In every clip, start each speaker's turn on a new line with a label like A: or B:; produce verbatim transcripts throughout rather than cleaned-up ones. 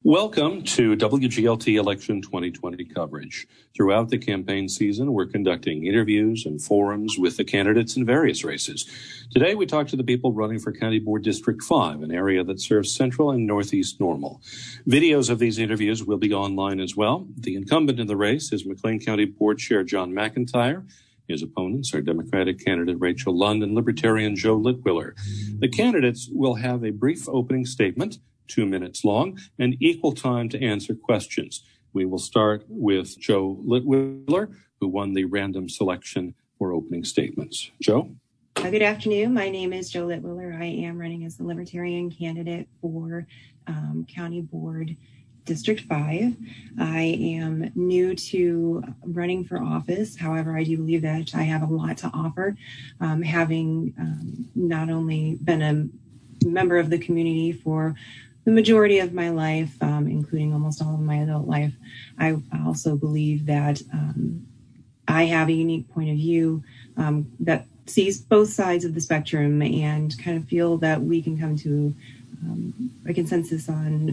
A: Welcome to W G L T Election twenty twenty coverage. Throughout the campaign season, we're conducting interviews and forums with the candidates in various races. Today, we talk to the people running for County Board District five, an area that serves Central and Northeast Normal. Videos of these interviews will be online as well. The incumbent in the race is McLean County Board Chair John McIntyre. His opponents are Democratic candidate Rachel Lund and Libertarian Joe Litwiller. The candidates will have a brief opening statement, two minutes long, and equal time to answer questions. We will start with Joe Litwiller, who won the random selection for opening statements. Joe?
B: Good afternoon. My name is Joe Litwiller. I am running as the Libertarian candidate for um, County Board District five. I am new to running for office. However, I do believe that I have a lot to offer, um, having um, not only been a member of the community for the majority of my life, um, including almost all of my adult life. I also believe that um, I have a unique point of view um, that sees both sides of the spectrum and kind of feel that we can come to um, a consensus on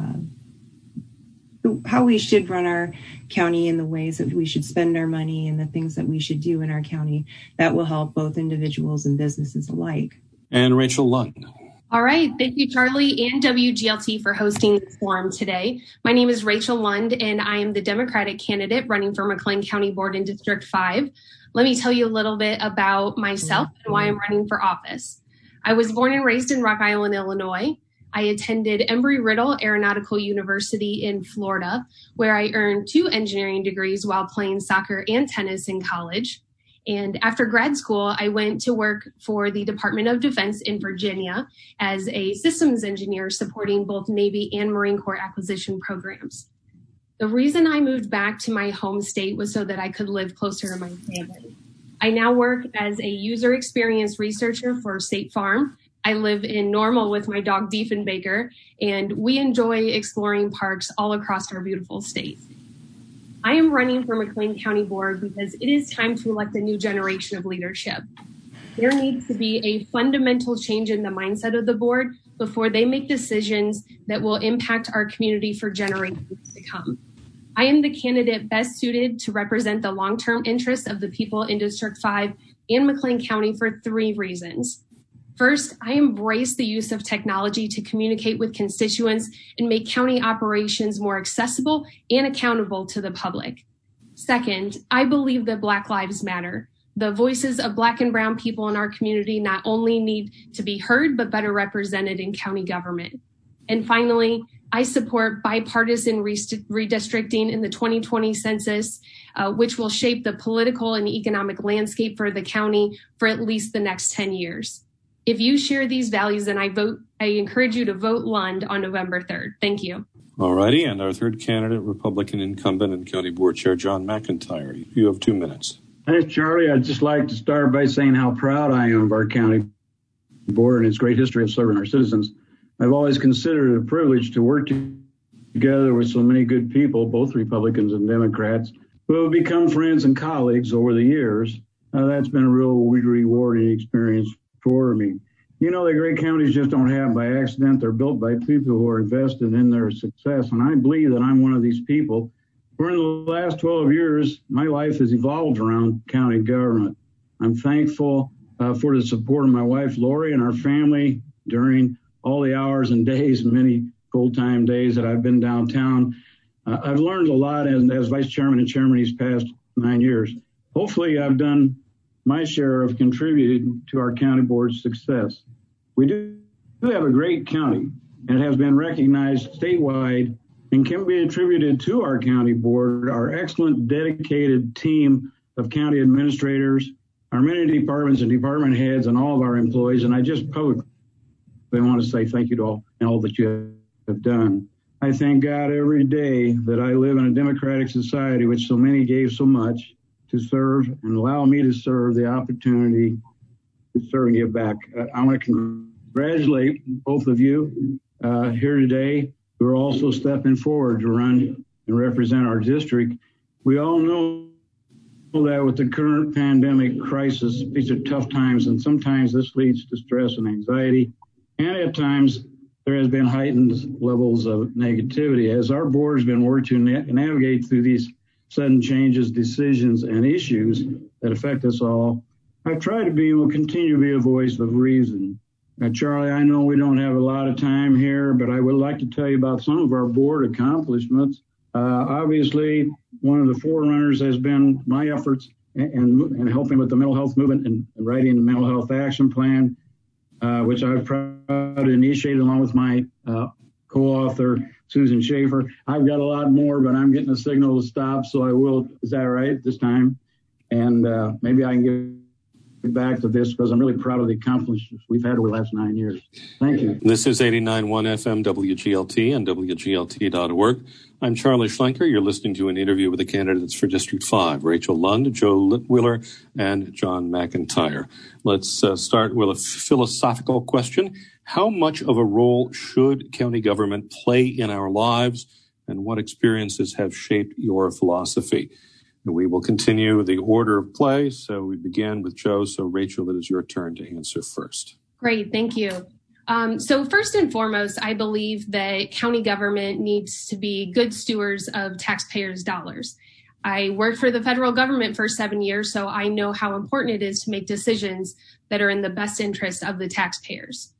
B: uh, how we should run our county and the ways that we should spend our money and the things that we should do in our county that will help both individuals and businesses alike.
A: And Rachel Lund.
C: All right. Thank you, Charlie and W G L T for hosting this forum today. My name is Rachel Lund, and I am the Democratic candidate running for McLean County Board in District five. Let me tell you a little bit about myself and why I'm running for office. I was born and raised in Rock Island, Illinois. I attended Embry-Riddle Aeronautical University in Florida, where I earned two engineering degrees while playing soccer and tennis in college. And after grad school, I went to work for the Department of Defense in Virginia as a systems engineer supporting both Navy and Marine Corps acquisition programs. The reason I moved back to my home state was so that I could live closer to my family. I now work as a user experience researcher for State Farm. I live in Normal with my dog Diefenbaker, and we enjoy exploring parks all across our beautiful state. I am running for McLean County Board because it is time to elect a new generation of leadership. There needs to be a fundamental change in the mindset of the board before they make decisions that will impact our community for generations to come. I am the candidate best suited to represent the long-term interests of the people in District five and McLean County for three reasons. First, I embrace the use of technology to communicate with constituents and make county operations more accessible and accountable to the public. Second, I believe that Black Lives Matter. The voices of Black and Brown people in our community not only need to be heard, but better represented in county government. And finally, I support bipartisan redistricting in the twenty twenty census, uh, which will shape the political and economic landscape for the county for at least the next ten years. If you share these values, then I vote. I encourage you to vote Lund on November third. Thank you.
A: All righty. And our third candidate, Republican incumbent and County Board Chair John McIntyre. You have two minutes.
D: Thanks, Charlie. I'd just like to start by saying how proud I am of our county board and its great history of serving our citizens. I've always considered it a privilege to work together with so many good people, both Republicans and Democrats, who have become friends and colleagues over the years. Uh, that's been a real rewarding experience for me. You know, the great counties just don't happen by accident. They're built by people who are invested in their success. And I believe that I'm one of these people. For in the last twelve years, my life has evolved around county government. I'm thankful uh, for the support of my wife, Lori, and our family during all the hours and days, many full-time days that I've been downtown. Uh, I've learned a lot as, as vice chairman and chairman these past nine years. Hopefully, I've done my share of contributing to our county board's success. We do have a great county, and it has been recognized statewide and can be attributed to our county board, our excellent dedicated team of county administrators, our many departments and department heads, and all of our employees. And I just publicly want to say thank you to all and all that you have done. I thank God every day that I live in a democratic society, which so many gave so much to serve and allow me to serve the opportunity to serve and give back. Uh, I want to congratulate both of you uh, here today who are also stepping forward to run and represent our district. We all know that with the current pandemic crisis, these are tough times, and sometimes this leads to stress and anxiety. And at times, there has been heightened levels of negativity. As our board has been working to na- navigate through these sudden changes, decisions, and issues that affect us all, I've tried to be and will continue to be a voice of reason. Now, Charlie, I know we don't have a lot of time here, but I would like to tell you about some of our board accomplishments. Uh, obviously, one of the forerunners has been my efforts in, in helping with the mental health movement and writing the mental health action plan, uh, which I've proud to initiate along with my uh, co-author, Susan Schaefer. I've got a lot more, but I'm getting a signal to stop, so I will. Is that right this time? And uh, maybe I can get back to this because I'm really proud of the accomplishments we've had over the last nine years. Thank you.
A: This is eighty-nine point one F M W G L T and W G L T dot org. I'm Charlie Schlenker. You're listening to an interview with the candidates for District five, Rachel Lund, Joe Litwiller, and John McIntyre. Let's uh, start with a philosophical question. How much of a role should county government play in our lives, and what experiences have shaped your philosophy? We will continue the order of play. So we began with Joe. So Rachel, it is your turn to answer first.
C: Great. Thank you. Um, so first and foremost, I believe that county government needs to be good stewards of taxpayers' dollars. I worked for the federal government for seven years, so I know how important it is to make decisions that are in the best interest of the taxpayers.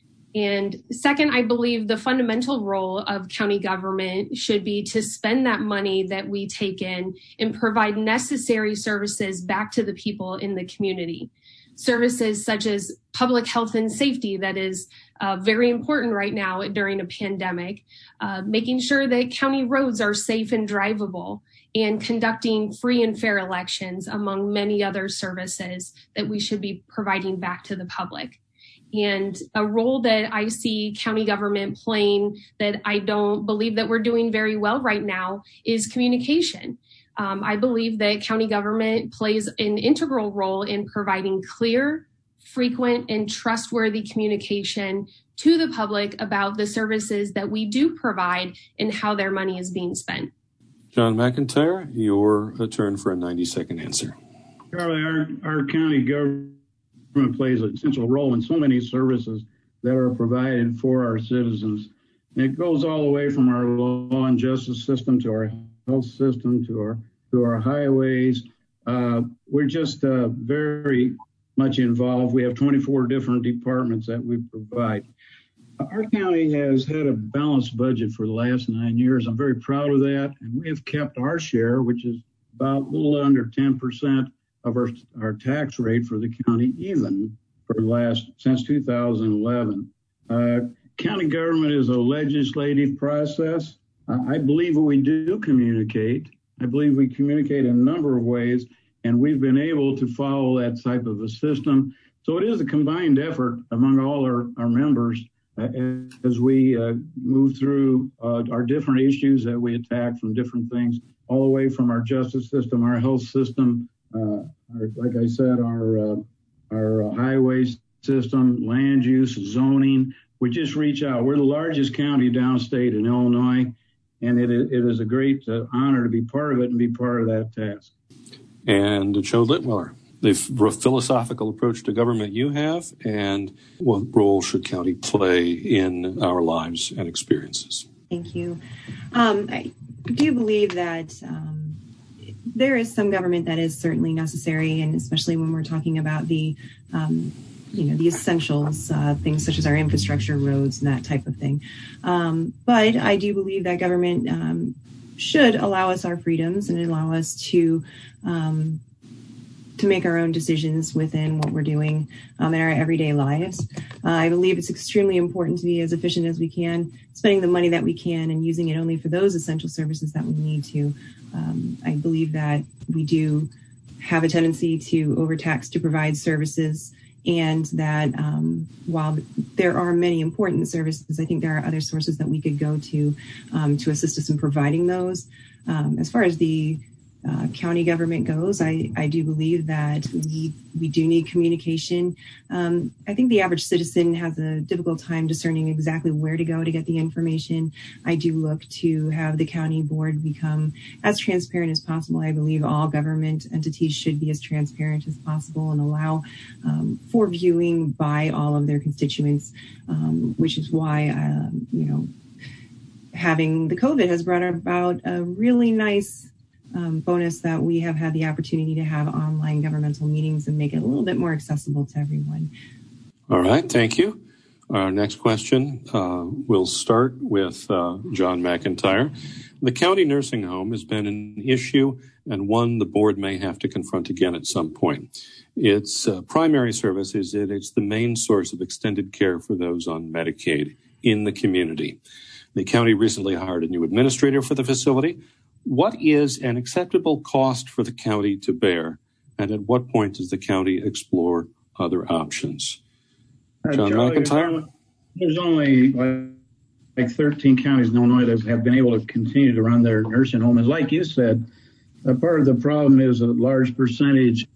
C: And second, I believe the fundamental role of county government should be to spend that money that we take in and provide necessary services back to the people in the community. Services such as public health and safety, that is uh, very important right now during a pandemic, uh, making sure that county roads are safe and drivable, and conducting free and fair elections, among many other services that we should be providing back to the public. And a role that I see county government playing that I don't believe that we're doing very well right now is communication. Um, I believe that county government plays an integral role in providing clear, frequent, and trustworthy communication to the public about the services that we do provide and how their money is being spent.
A: John McIntyre, your turn for a ninety-second answer.
D: Charlie, our, our county government plays an essential role in so many services that are provided for our citizens. And it goes all the way from our law and justice system to our health system to our to our highways. Uh, we're just uh, very much involved. We have twenty-four different departments that we provide. Our county has had a balanced budget for the last nine years. I'm very proud of that. And we have kept our share, which is about a little under ten percent of our, our tax rate for the county, even for the last, since two thousand eleven. Uh, county government is a legislative process. Uh, I believe we do communicate. I believe we communicate in a number of ways, and we've been able to follow that type of a system. So it is a combined effort among all our, our members uh, as we uh, move through uh, our different issues that we attack from different things, all the way from our justice system, our health system, uh, our, like I said, our, uh, our uh, highway system, land use, zoning. We just reach out. We're the largest county downstate in Illinois, and it is, it is a great uh, honor to be part of it and be part of that task.
A: And Joe Litwiller, the philosophical approach to government you have, and what role should county play in our lives and experiences?
B: Thank you. Um, I do believe that um, there is some government that is certainly necessary, and especially when we're talking about the um, you know, the essentials, uh, things such as our infrastructure, roads, and that type of thing. Um, but I do believe that government um, should allow us our freedoms and allow us to um, to make our own decisions within what we're doing um, in our everyday lives. Uh, I believe it's extremely important to be as efficient as we can, spending the money that we can and using it only for those essential services that we need to. Um, I believe that we do have a tendency to overtax to provide services, and that um, while there are many important services, I think there are other sources that we could go to um, to assist us in providing those. Um, as far as the uh, county government goes, I, I do believe that we we do need communication. Um, I think the average citizen has a difficult time discerning exactly where to go to get the information. I do look to have the county board become as transparent as possible. I believe all government entities should be as transparent as possible and allow um, for viewing by all of their constituents, um, which is why, um, you know, having the COVID has brought about a really nice um, bonus that we have had the opportunity to have online governmental meetings and make it a little bit more accessible to everyone.
A: All right, thank you. Our next question uh, will start with uh, John McIntyre. The county nursing home has been an issue and one the board may have to confront again at some point. Its uh, primary service is that it's the main source of extended care for those on Medicaid in the community. The county recently hired a new administrator for the facility. What is an acceptable cost for the county to bear, and at what point does the county explore other options? John
D: uh, Charlie,
A: McIntyre?
D: There's only like, like thirteen counties in Illinois that have been able to continue to run their nursing home. And like you said, a part of the problem is a large percentage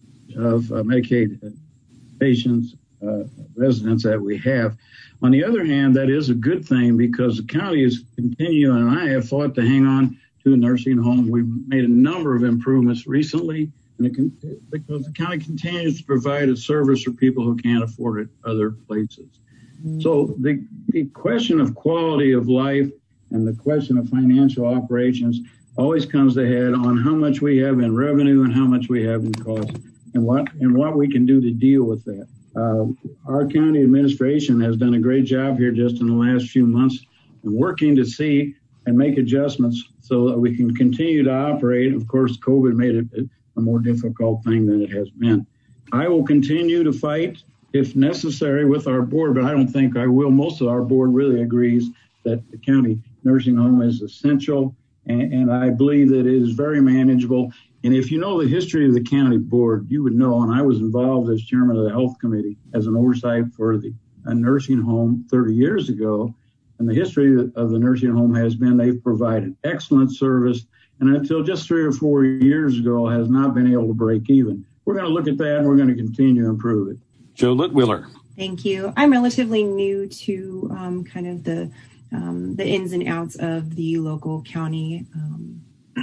D: of uh, Medicaid patients, uh, residents that we have. On the other hand, that is a good thing because the county is continuing, and I have fought to hang on to a nursing home. We've made a number of improvements recently, and it can, because the county continues to provide a service for people who can't afford it other places. Mm-hmm. So the, the question of quality of life and the question of financial operations always comes ahead on how much we have in revenue and how much we have in cost, and what and what we can do to deal with that. Uh, our county administration has done a great job here just in the last few months and working to see and make adjustments so that we can continue to operate. Of course, COVID made it a more difficult thing than it has been. I will continue to fight if necessary with our board, but I don't think I will. Most of our board really agrees that the county nursing home is essential, and, and I believe that it is very manageable. And if you know the history of the county board, you would know, and I was involved as chairman of the health committee as an oversight for the a nursing home thirty years ago. And the history of the nursing home has been they've provided excellent service, and until just three or four years ago has not been able to break even. We're going to look at that and we're going to continue to improve it.
A: Jo Litwiller.
B: Thank you. I'm relatively new to um, kind of the um, the ins and outs of the local county. Um,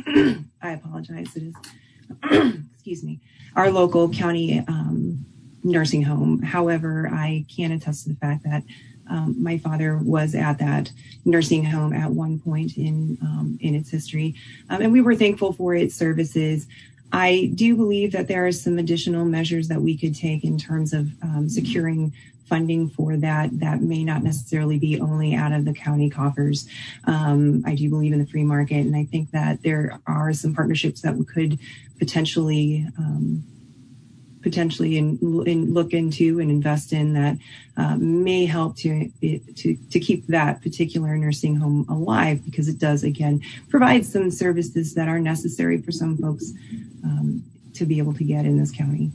B: I apologize. It is, excuse me, our local county um, nursing home. However, I can attest to the fact that um, my father was at that nursing home at one point in um, in its history, um, and we were thankful for its services. I do believe that there are some additional measures that we could take in terms of um, securing funding for that that may not necessarily be only out of the county coffers. Um, I do believe in the free market, and I think that there are some partnerships that we could potentially um, potentially in, in look into and invest in that uh, may help to, to to keep that particular nursing home alive, because it does, again, provide some services that are necessary for some folks um, to be able to get in this county.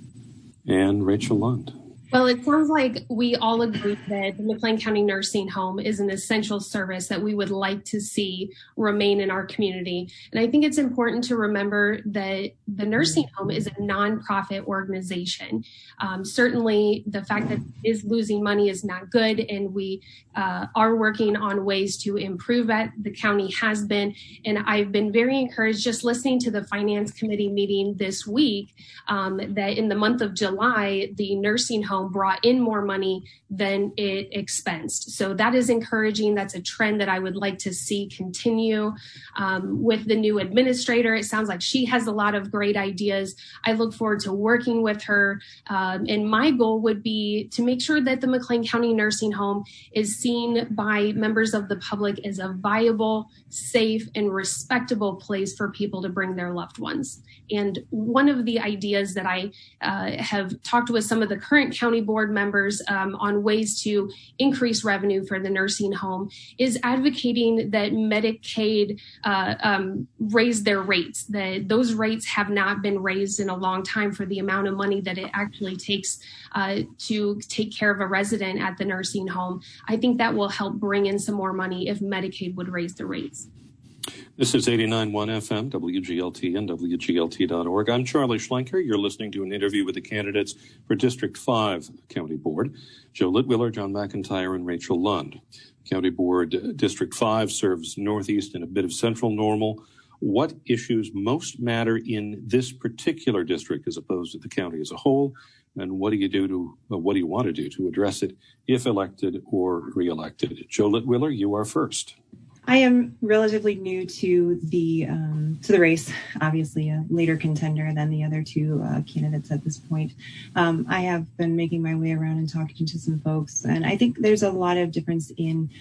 A: And Rachel Lund.
C: Well, it sounds like we all agree that the McLean County Nursing Home is an essential service that we would like to see remain in our community. And I think it's important to remember that the nursing home is a nonprofit organization. Um, certainly, the fact that it is losing money is not good, and we uh, are working on ways to improve that. The county has been, and I've been very encouraged just listening to the Finance Committee meeting this week um, that in the month of July, the nursing home brought in more money than it expensed. So that is encouraging. That's a trend that I would like to see continue. Um, with the new administrator, it sounds like she has a lot of great ideas. I look forward to working with her. Um, and my goal would be to make sure that the McLean County Nursing Home is seen by members of the public as a viable, safe, and respectable place for people to bring their loved ones. And one of the ideas that I uh, have talked with some of the current county board members um, on ways to increase revenue for the nursing home is advocating that Medicaid uh, um, raise their rates. That those rates have not been raised in a long time for the amount of money that it actually takes uh, to take care of a resident at the nursing home. I think that will help bring in some more money if Medicaid would raise the rates.
A: This is eighty-nine point one F M, W G L T and W G L T dot org. I'm Charlie Schlenker. You're listening to an interview with the candidates for District five County Board, Joe Litwiller, John McIntyre, and Rachel Lund. County Board uh, District five serves Northeast and a bit of Central Normal. What issues most matter in this particular district as opposed to the county as a whole? And what do you do to, uh, what do you want to do to address it if elected or reelected? Joe Litwiller, you are first.
B: I am relatively new to the um, to the race, obviously a later contender than the other two uh, candidates at this point. Um, I have been making my way around and talking to some folks, and I think there's a lot of difference in,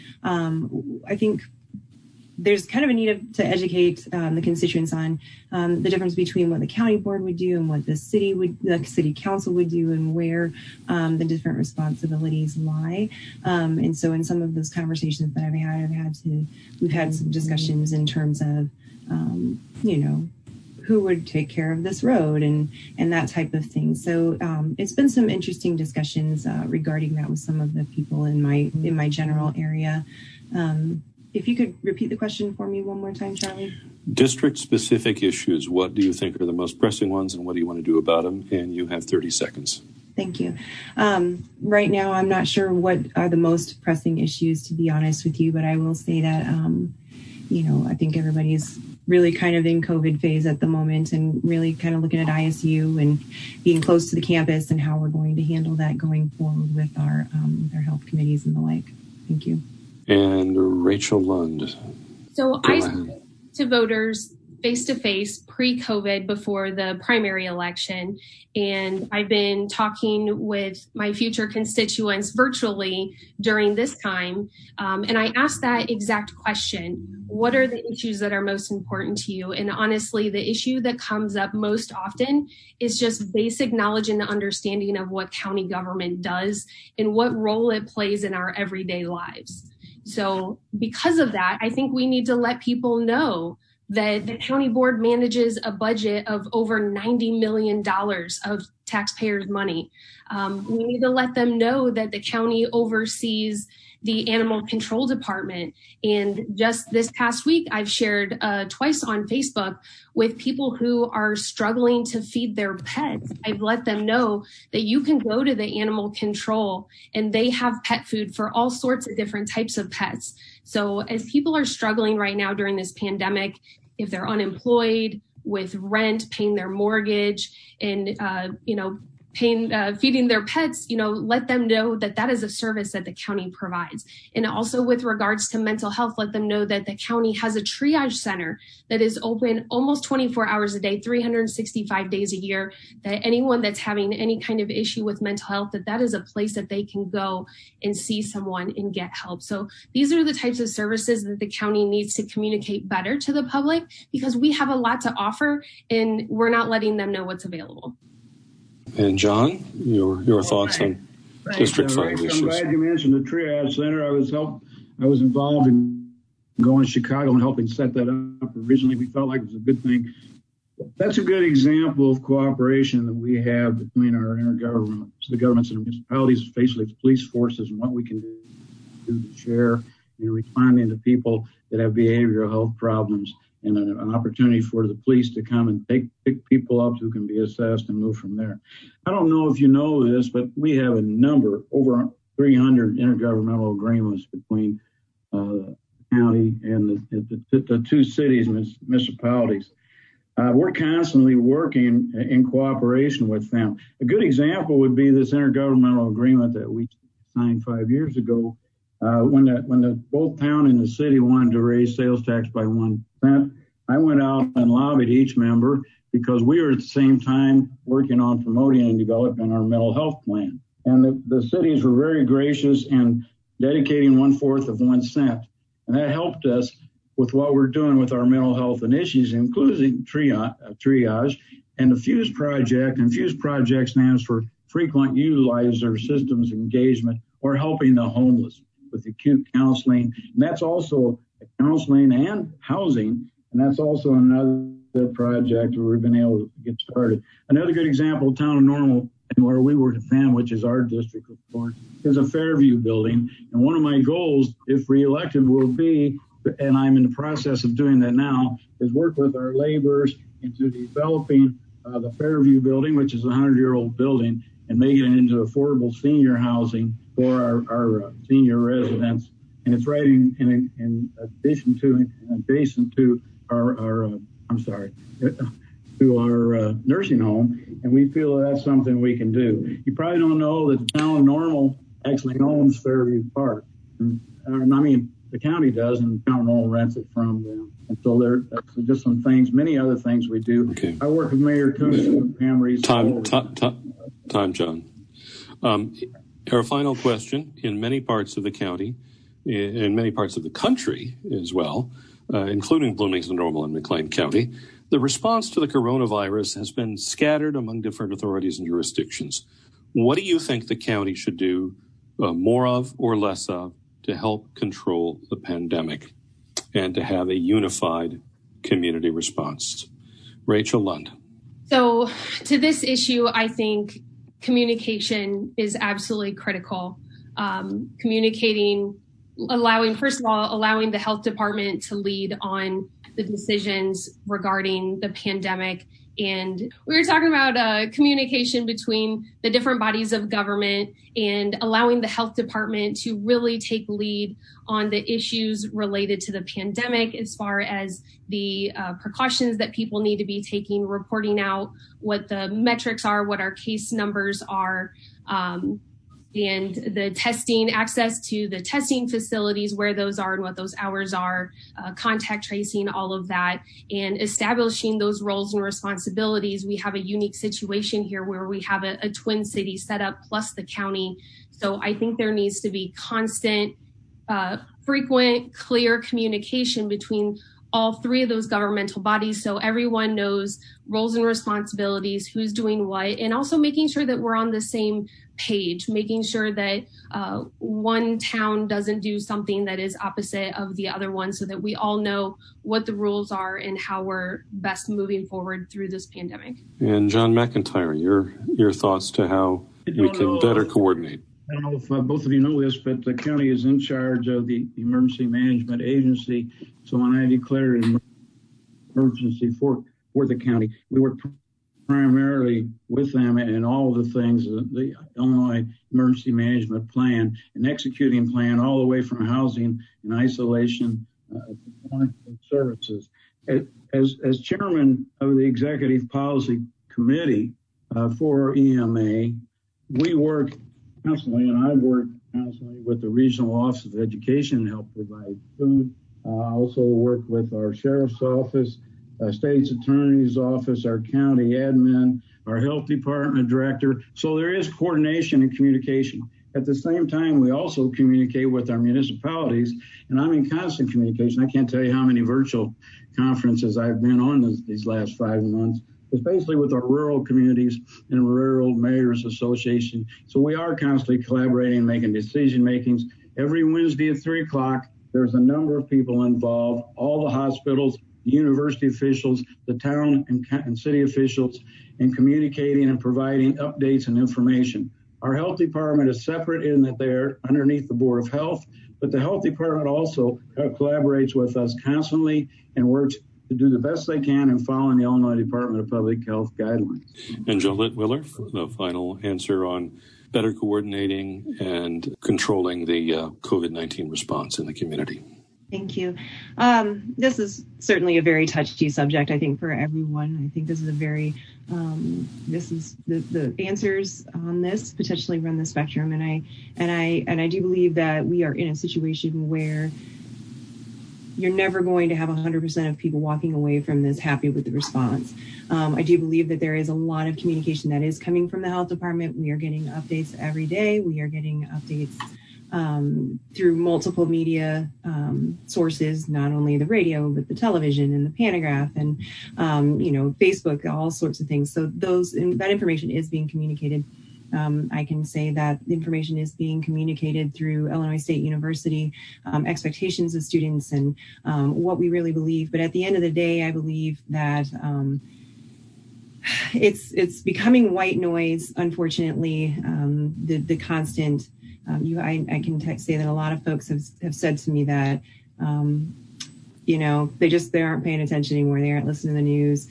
B: um, I think there's kind of a need to educate um, the constituents on um, the difference between what the county board would do and what the city would, the city council would do, and where um, the different responsibilities lie. Um, and so, in some of those conversations that I've had, I've had to, we've had some discussions in terms of, um, you know, who would take care of this road and and that type of thing. So um, it's been some interesting discussions uh, regarding that with some of the people in my in my general area. Um, If you could repeat the question for me one more time, Charlie.
A: District-specific issues, what do you think are the most pressing ones, and what do you want to do about them? And you have thirty seconds.
B: Thank you. Um, right now, I'm not sure what are the most pressing issues, to be honest with you, but I will say that, um, you know, I think everybody's really kind of in COVID phase at the moment and really kind of looking at I S U and being close to the campus and how we're going to handle that going forward with our, um, with our health committees and the like. Thank you.
A: And Rachel Lund.
C: So Go I spoke to voters face-to-face pre-COVID before the primary election, and I've been talking with my future constituents virtually during this time, um, and I asked that exact question. What are the issues that are most important to you? And honestly, the issue that comes up most often is just basic knowledge and understanding of what county government does and what role it plays in our everyday lives. So because of that, I think we need to let people know that the county board manages a budget of over ninety million dollars of taxpayers' money. Um, we need to let them know that the county oversees the animal control department. And just this past week, I've shared uh, twice on Facebook with people who are struggling to feed their pets. I've let them know that you can go to the animal control and they have pet food for all sorts of different types of pets. So as people are struggling right now during this pandemic, if they're unemployed, with rent, paying their mortgage, and, uh, you know, paying, uh, feeding their pets, you know, let them know that that is a service that the county provides. And also with regards to mental health, let them know that the county has a triage center that is open almost twenty-four hours a day, three hundred sixty-five days a year, that anyone that's having any kind of issue with mental health, that that is a place that they can go and see someone and get help. So these are the types of services that the county needs to communicate better to the public, because we have a lot to offer and we're not letting them know what's available.
A: And John, your your thoughts on
D: Thanks,
A: District
D: uh,
A: Five
D: Rachel,
A: issues?
D: I'm glad you mentioned the triage center. I was help. I was involved in going to Chicago and helping set that up. Originally, we felt like it was a good thing. That's a good example of cooperation that we have between our intergovernment, the governments and municipalities, especially the police forces, and what we can do to share in responding to people that have behavioral health problems, and an, an opportunity for the police to come and take pick people up who can be assessed and move from there. I don't know if you know this, but we have a number, over three hundred intergovernmental agreements between uh, the county and the, the, the two cities, municipalities. Uh, we're constantly working in cooperation with them. A good example would be this intergovernmental agreement that we signed five years ago uh, when the, when the both town and the city wanted to raise sales tax by one cent. I went out and lobbied each member because we were at the same time working on promoting and developing our mental health plan. And the, the cities were very gracious in dedicating one fourth of one cent. And that helped us with what we're doing with our mental health initiatives, including triage, triage and the FUSE project. And FUSE project stands for Frequent Utilizer Systems Engagement, or helping the homeless with acute counseling. And that's also counseling and housing. And that's also another project where we've been able to get started. Another good example, Town of Normal, and where we work at F A M, which is our district, of course, is a Fairview building. And one of my goals, if reelected, will be and I'm in the process of doing that now, is work with our laborers into developing uh, the Fairview building, which is a hundred-year-old building, and making it into affordable senior housing for our, our uh, senior residents. And it's right in, in, in addition to, in adjacent to our, our uh, I'm sorry, to our uh, nursing home. And we feel that that's something we can do. You probably don't know that the town of Normal actually owns Fairview Park. And, I mean, the county does, and the town of Normal rents it from them. And so there, that's just some things, many other things we do. Okay. I work with Mayor Coons and Pam Reese.
A: Time, time, time, time, John. Um, our final question: in many parts of the county, in many parts of the country as well, uh, including Bloomington, Normal, and McLean County, the response to the coronavirus has been scattered among different authorities and jurisdictions. What do you think the county should do uh, more of or less of to help control the pandemic and to have a unified community response? Rachel Lund.
C: So to this issue, I think communication is absolutely critical. Um, communicating, allowing, first of all, allowing the health department to lead on the decisions regarding the pandemic. And we were talking about uh, communication between the different bodies of government and allowing the health department to really take lead on the issues related to the pandemic, as far as the uh, precautions that people need to be taking, reporting out what the metrics are, what our case numbers are, um, and the testing, access to the testing facilities, where those are and what those hours are, uh, contact tracing, all of that, and establishing those roles and responsibilities. We have a unique situation here where we have a, a twin city set up plus the county. So I think there needs to be constant, uh, frequent, clear communication between all three of those governmental bodies, so everyone knows roles and responsibilities, who's doing what, and also making sure that we're on the same page, making sure that uh, one town doesn't do something that is opposite of the other one, so that we all know what the rules are and how we're best moving forward through this pandemic.
A: And John McIntyre, your your thoughts to how we can know, better coordinate.
D: I don't know if uh, both of you know this, but the county is in charge of the Emergency Management Agency. So when I declare an emergency for, for the county, we work primarily with them and all the things, the Illinois Emergency Management Plan, an executing plan all the way from housing and isolation uh, services. As, as chairman of the Executive Policy Committee uh, for E M A, we work constantly, and I work constantly with the Regional Office of Education to help provide food. I uh, also work with our Sheriff's Office, uh, State's Attorney's Office, our county admin, our Health Department Director. So there is coordination and communication. At the same time, we also communicate with our municipalities, and I'm in constant communication. I can't tell you how many virtual conferences I've been on this, these last five months, especially with our rural communities and Rural Mayors Association. So we are constantly collaborating, making decision makings. Every Wednesday at three o'clock, there's a number of people involved, all the hospitals, the university officials, the town and, and city officials, in communicating and providing updates and information. Our health department is separate in that they're underneath the Board of Health, but the health department also collaborates with us constantly and works to do the best they can in following the Illinois Department of Public Health guidelines.
A: And Jolette Willer, the final answer on better coordinating and controlling the uh, COVID nineteen response in the community.
B: Thank you. Um, this is certainly a very touchy subject, I think, for everyone. I think this is a very, um, this is the, the answers on this potentially run the spectrum. And I, and I, and I do believe that we are in a situation where you're never going to have one hundred percent of people walking away from this happy with the response. Um, I do believe that there is a lot of communication that is coming from the health department. We are getting updates every day. We are getting updates um, through multiple media um, sources, not only the radio, but the television and the pantograph and, um, you know, Facebook, all sorts of things. So those that information is being communicated. Um, I can say that the information is being communicated through Illinois State University, um, expectations of students and um, what we really believe. But at the end of the day, I believe that um, it's it's becoming white noise, unfortunately, um, the, the constant. Um, you, I, I can t- say that a lot of folks have, have said to me that um, you know, they just, they aren't paying attention anymore. They aren't listening to the news.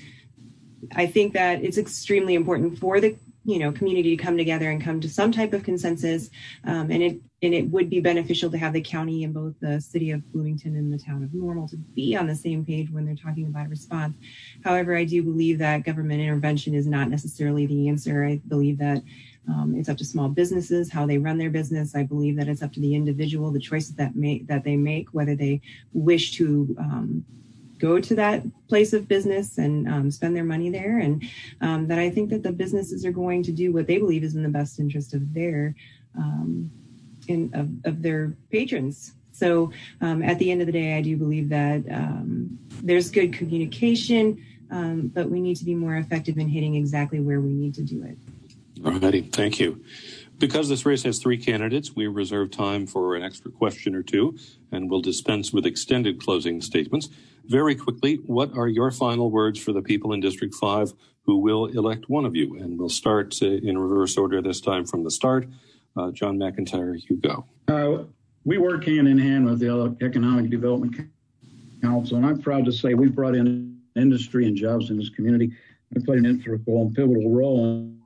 B: I think that it's extremely important for the, you know, community to come together and come to some type of consensus. Um, and it, and it would be beneficial to have the county and both the city of Bloomington and the town of Normal to be on the same page when they're talking about a response. However, I do believe that government intervention is not necessarily the answer. I believe that um, it's up to small businesses, how they run their business. I believe that it's up to the individual, the choices that make, that they make, whether they wish to, um, go to that place of business and um, spend their money there. And um, that I think that the businesses are going to do what they believe is in the best interest of their um, in, of, of their patrons. So um, at the end of the day, I do believe that um, there's good communication, um, but we need to be more effective in hitting exactly where we need to do it.
A: All righty. Thank you. Because this race has three candidates, we reserve time for an extra question or two, and we'll dispense with extended closing statements. Very quickly, what are your final words for the people in District five who will elect one of you? And we'll start uh, in reverse order this time from the start. Uh, John McIntyre, you go.
D: Uh, we work hand in hand with the Economic Development Council, and I'm proud to say we've brought in industry and jobs in this community. We played an integral and pivotal role in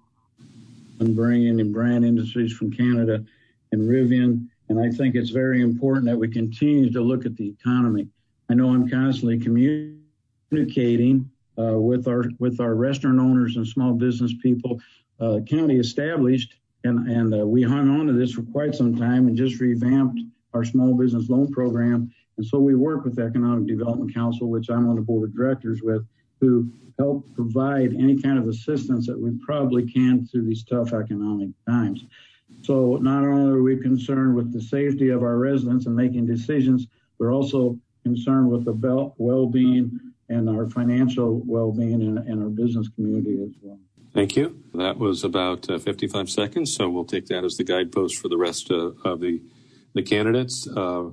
D: and bringing in brand industries from Canada and Rivian. And I think it's very important that we continue to look at the economy. I know I'm constantly communicating uh, with our with our restaurant owners and small business people. Uh, county established, and, and uh, we hung on to this for quite some time and just revamped our small business loan program. And so we work with the Economic Development Council, which I'm on the board of directors with, to help provide any kind of assistance that we probably can through these tough economic times. So not only are we concerned with the safety of our residents and making decisions, we're also concerned with the well-being and our financial well-being in, in our business community as well.
A: Thank you. That was about uh, fifty-five seconds, so we'll take that as the guidepost for the rest uh, of the, the candidates. Uh,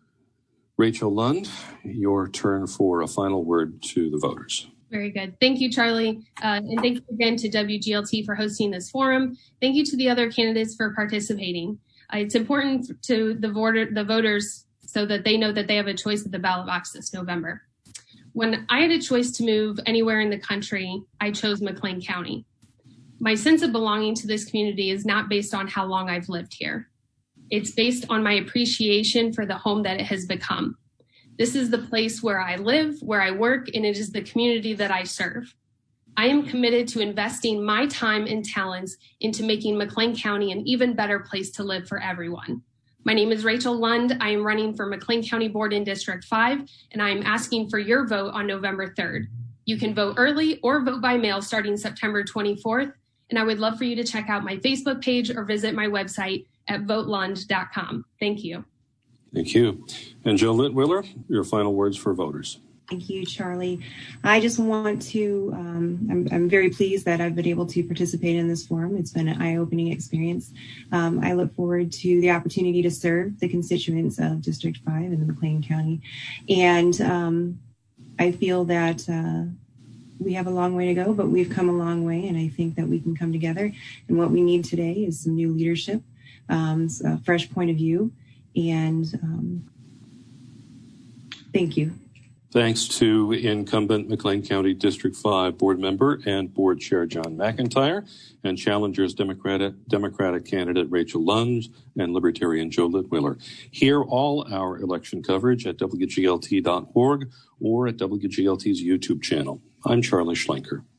A: Rachel Lund, your turn for a final word to the voters.
C: Very good. Thank you, Charlie. Uh, and thank you again to W G L T for hosting this forum. Thank you to the other candidates for participating. Uh, it's important to the, voter, the voters so that they know that they have a choice at the ballot box this November. When I had a choice to move anywhere in the country, I chose McLean County. My sense of belonging to this community is not based on how long I've lived here. It's based on my appreciation for the home that it has become. This is the place where I live, where I work, and it is the community that I serve. I am committed to investing my time and talents into making McLean County an even better place to live for everyone. My name is Rachel Lund. I am running for McLean County Board in District five, and I am asking for your vote on November third. You can vote early or vote by mail starting September twenty-fourth, and I would love for you to check out my Facebook page or visit my website at vote lund dot com. Thank you.
A: Thank you. And Jill Litwiller, your final words for voters.
B: Thank you, Charlie. I just want to, um, I'm, I'm very pleased that I've been able to participate in this forum. It's been an eye-opening experience. Um, I look forward to the opportunity to serve the constituents of District five in McLean County. And um, I feel that uh, we have a long way to go, but we've come a long way. And I think that we can come together. And what we need today is some new leadership, um, a fresh point of view. And um, thank you.
A: Thanks to incumbent McLean County District five board member and board chair John McIntyre, and challengers Democratic, Democratic candidate Rachel Lund and Libertarian Joe Litwiller. Hear all our election coverage at W G L T dot org or at W G L T's YouTube channel. I'm Charlie Schlenker.